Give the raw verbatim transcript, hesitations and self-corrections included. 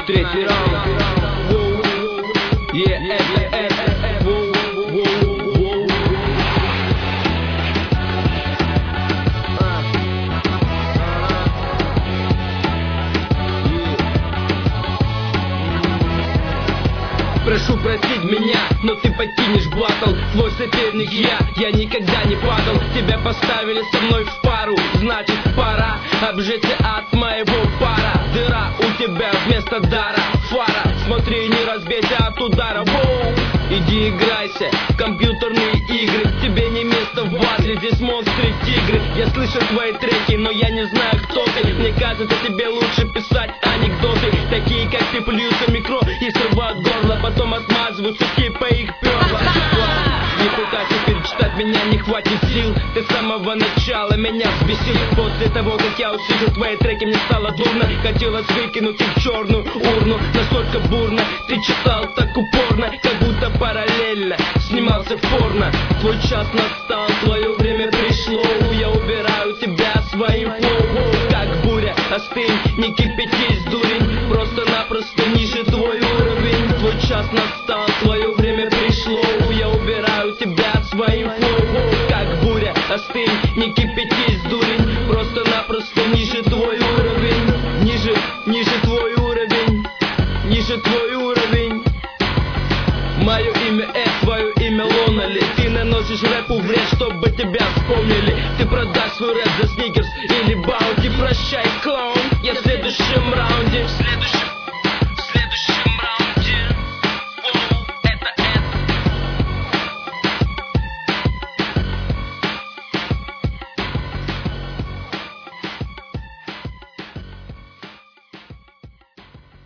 Третий раунд. Yeah, это, это, воу, воу, воу. Прошу простить меня, но ты покинешь батл. Твой соперник я, я никогда не падал. Тебя поставили со мной в пару, значит пора обжечься от моего пара. Дыра у тебя вместо дара, фара. Смотри, не разбейся от удара. Воу. Иди играйся в компьютерные игры. Тебе не место в батле, здесь монстры, тигры. Я слышу твои треки, но я не знаю, кто ты. Мне кажется, тебе лучше писать анекдоты. Такие, как ты, плюются микро и срывают горло, потом отмазывают сухие по их перла. Не пытайся перечитать меня, не хватит сил. Ты с самого начала меня взбесил. После того, как я услышал твои треки, мне стало дурно. Хотелось выкинуть их в черную урну. Настолько бурно ты читал так упорно, как будто параллельно снимался в порно. Твой час настал, твое время пришло. Я убираю тебя своим флоу. Как буря, остынь, не кипятись, дурень. Просто-напросто ниже твой уровень. Твой час настал, твое время пришло. Я убираю тебя своим флоу. Как буря, остынь, не кипятись, дурень. Просто-напросто ниже твой уровень. Ниже, ниже твой уровень. Ниже твой уровень. Мое имя Эд, твое имя Лонали. Ты наносишь рэпу вред, чтобы тебя